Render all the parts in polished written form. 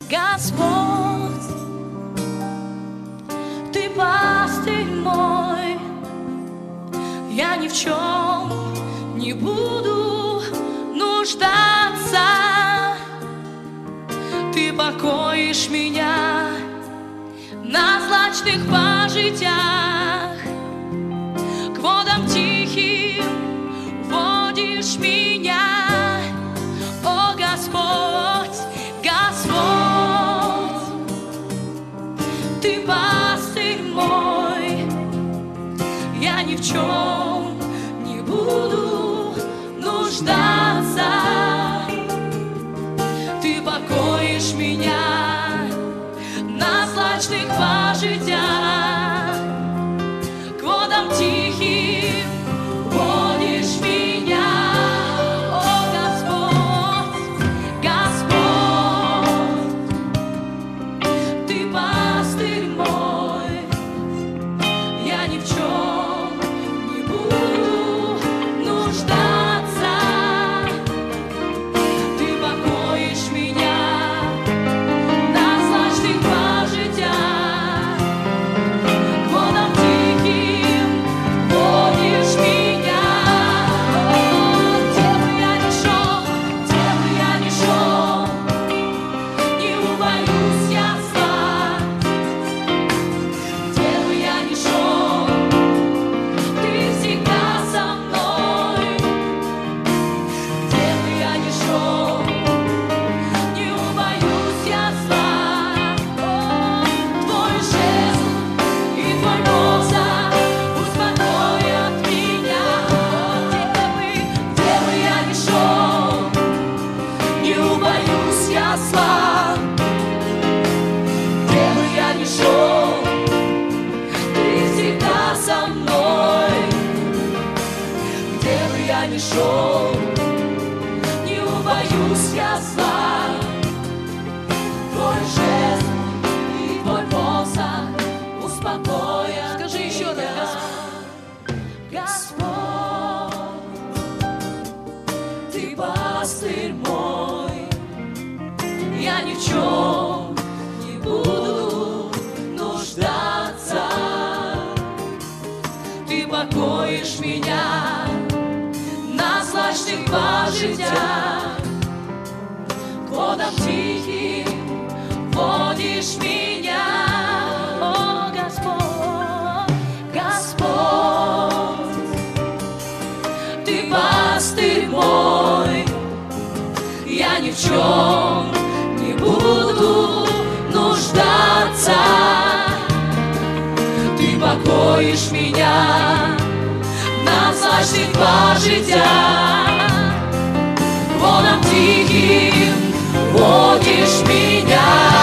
Господь, Ты пастырь мой, я ни в чем не буду нуждаться. Ты покоишь меня на злачных пажитях, к водам тихим водишь меня. О Господь, Господь, Ты пастырь мой, я ни в чем не буду нуждаться. Ты покоишь меня на злачных пажитях, к водам тихим водишь меня. О Господь, Господь, Ты пастырь мой, я ни в чем не буду нуждаться. Ты покоишь меня на злачных пажитях, к водам тихим водишь меня. Где бы я ни шел, не убоюсь я зла. Где бы я ни шел, Ты всегда со мной. Где бы я ни шел, не убоюсь я зла. Твой жезл и Твой посох успокоят меня. Где бы я ни шел, не убоюсь я зла. Где бы я ни шел, Ты всегда со мной. Где бы я ни шел, не убоюсь я зла. Твой жезл и Твой посох успокоят. Скажи еще раз, Господь, Ты пастырь мой, я ни в чем не буду нуждаться. Ты покоишь меня на злачных пажитях, к водам тихим водишь меня. О Господь, Господь, Ты пастырь мой, я ни в чем не буду нуждаться. Ты покоишь меня на злачных пажитях, к водам тихим водишь меня.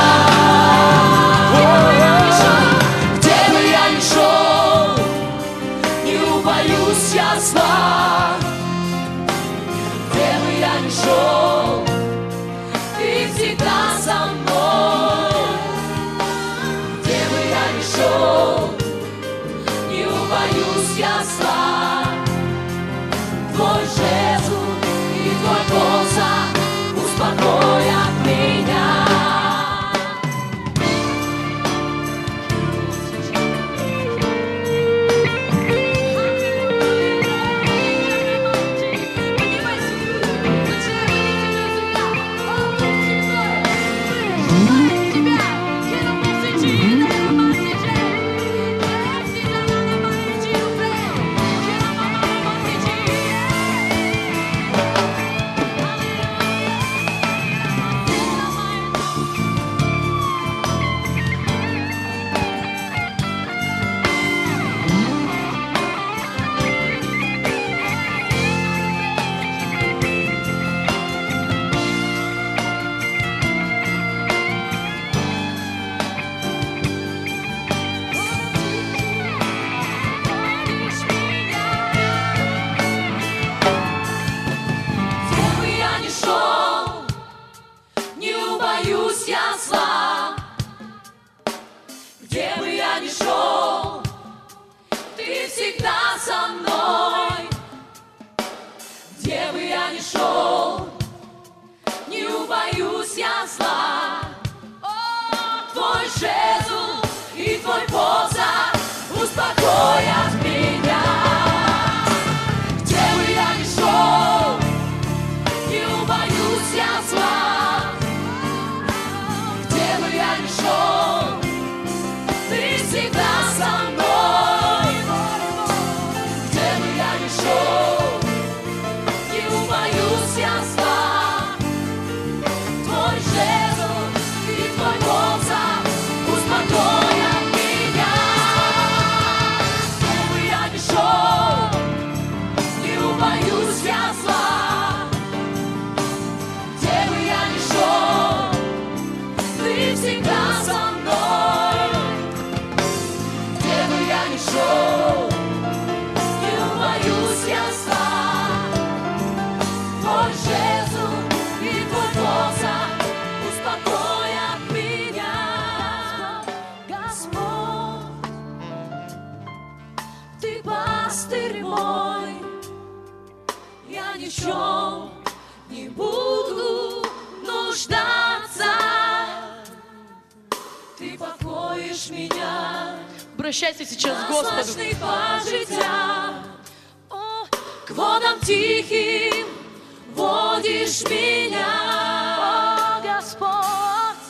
Где бы я ни шел, не убоюсь я зла. Где бы я ни шел, Ты всегда со мной. Где бы я ни шел, не убоюсь я зла. Твой жезл и Твой посох успокоят меня. Я Ты всегда со мной. Где бы я ни шел, не убоюсь я зла. Твой жезл и твой посох успокоят меня. Господь, Ты пастырь мой, я ни в чем не буду нуждаться. Ты покоишь меня. Обращайся сейчас к Господу. К водам тихим водишь меня. О, Господь,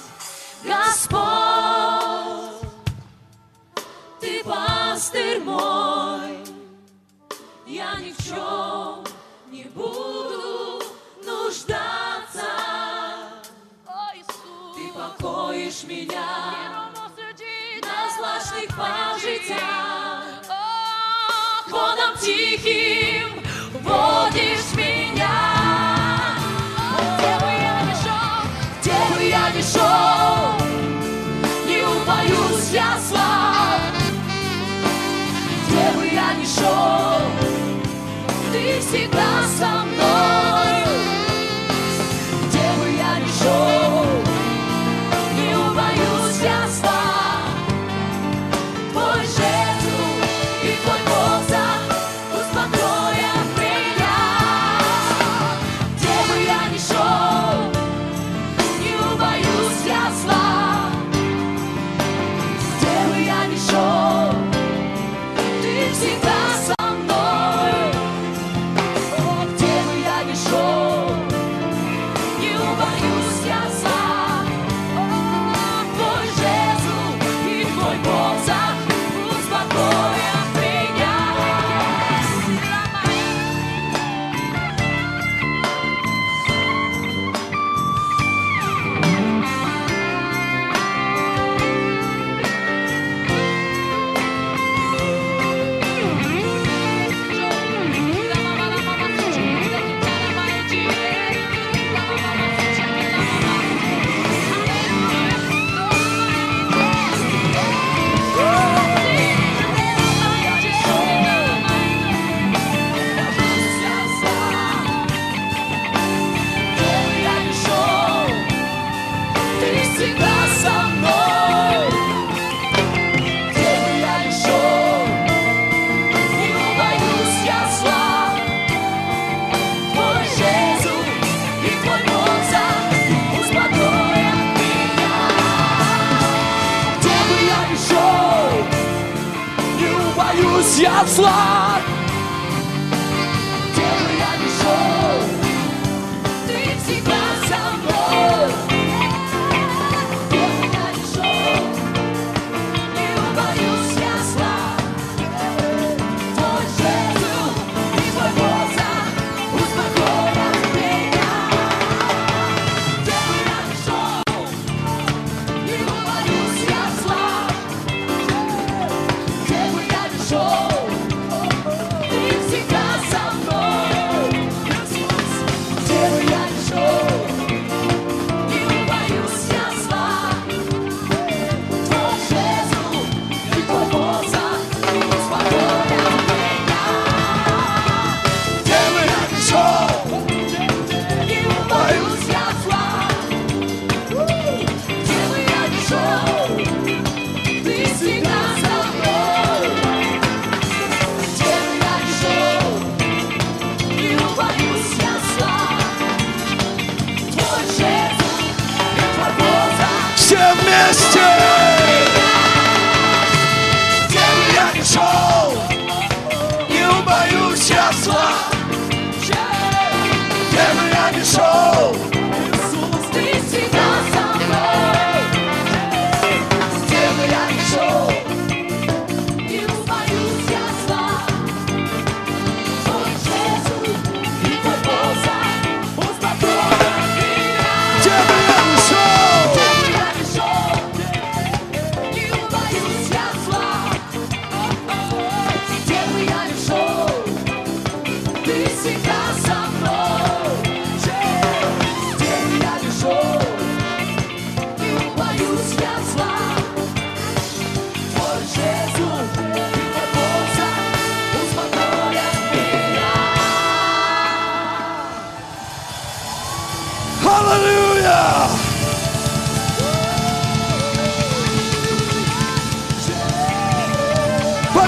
Господь, Ты пастырь мой, я ни в чем не буду нуждаться. О, Иисус, Ты покоишь меня на злачных пажитях. К водам тихим водишь меня. Где бы я ни шел, где бы я ни шел, не убоюсь я зла. Где бы я ни шел, Ты всегда со мной. Где бы я ни шел, не убоюсь я зла. Твой жезл и Твой посох успокоят меня. Где бы я ни шел, не убоюсь я зла. Где бы я ни шел, Ты всегда со мной. О, где бы я ни шел, не убоюсь я зла. О, Твой жезл и Твой посох успокоят меня. Я зла. Где бы я ни шел, Ты всегда со мной. Где бы я ни шел, не убоюсь я зла. Твой жезл и Твой посох успокоят меня. Где бы я ни шел, не убоюсь я зла. Где бы я ни шел,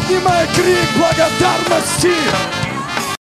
Поднимай крик благодарности.